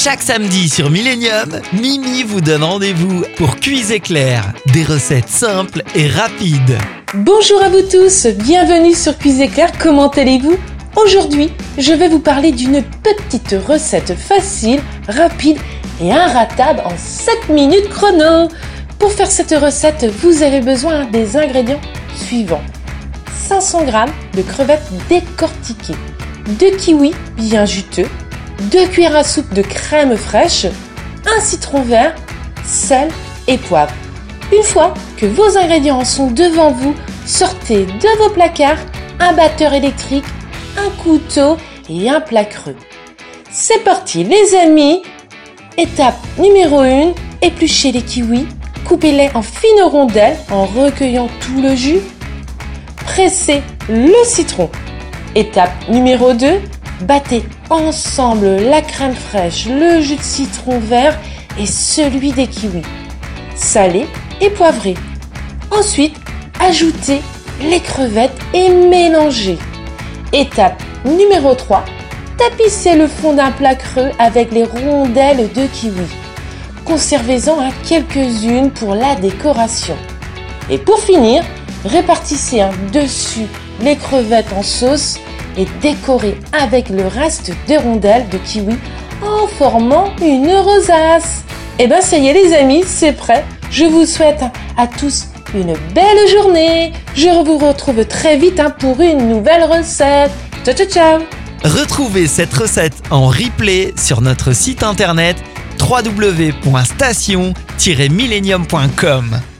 Chaque samedi sur Millennium, Mimi vous donne rendez-vous pour Cuise Éclair, des recettes simples et rapides. Bonjour à vous tous, bienvenue sur Cuise Éclair, comment allez-vous ? Aujourd'hui, je vais vous parler d'une petite recette facile, rapide et inratable en 7 minutes chrono. Pour faire cette recette, vous avez besoin des ingrédients suivants. 500 g de crevettes décortiquées, 2 kiwis bien juteux, 2 cuillères à soupe de crème fraîche, un citron vert, sel et poivre. Une fois que vos ingrédients sont devant vous, sortez de vos placards un batteur électrique, un couteau et un plat creux. C'est parti les amis. Étape numéro 1, épluchez les kiwis, coupez-les en fines rondelles en recueillant tout le jus. Pressez le citron. Étape numéro 2, battez ensemble la crème fraîche, le jus de citron vert et celui des kiwis. Salez et poivrez. Ensuite, ajoutez les crevettes et mélangez. Étape numéro 3, tapissez le fond d'un plat creux avec les rondelles de kiwi. Conservez-en quelques-unes pour la décoration. Et pour finir, répartissez dessus les crevettes en sauce et décorez avec le reste des rondelles de kiwi en formant une rosace. Et ben ça y est les amis, c'est prêt. Je vous souhaite à tous une belle journée. Je vous retrouve très vite pour une nouvelle recette. Ciao ciao ciao. Retrouvez cette recette en replay sur notre site internet www.station-millennium.com.